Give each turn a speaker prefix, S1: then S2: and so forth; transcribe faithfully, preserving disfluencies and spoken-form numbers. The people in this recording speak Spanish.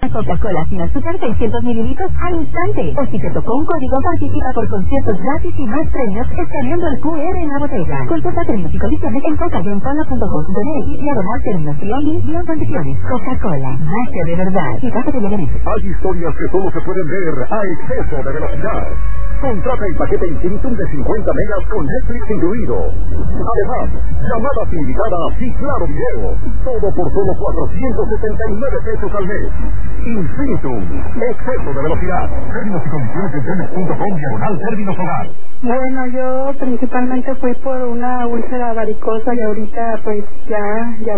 S1: Coca-Cola sin azúcar seiscientos mililitros al instante. O si te tocó un código, participa por conciertos gratis y más premios escaneando el Q R en la botella. Consulta términos y condiciones en coca guion punto com punto m x y diagonal términos y condiciones. Coca-Cola, magia de verdad. Y de diariamente.
S2: Hay historias que solo se pueden ver a exceso de velocidad. Contrata el paquete Infinitum de cincuenta megas con Netflix incluido. Además, llamadas ilimitadas y claro video. Todo por solo cuatrocientos setenta y nueve pesos al mes. Infinitum, exceso de velocidad. Términos y condiciones en tenis punto com diagonal términos hogar.
S3: Bueno, yo principalmente fui por una úlcera varicosa y ahorita pues ya, ya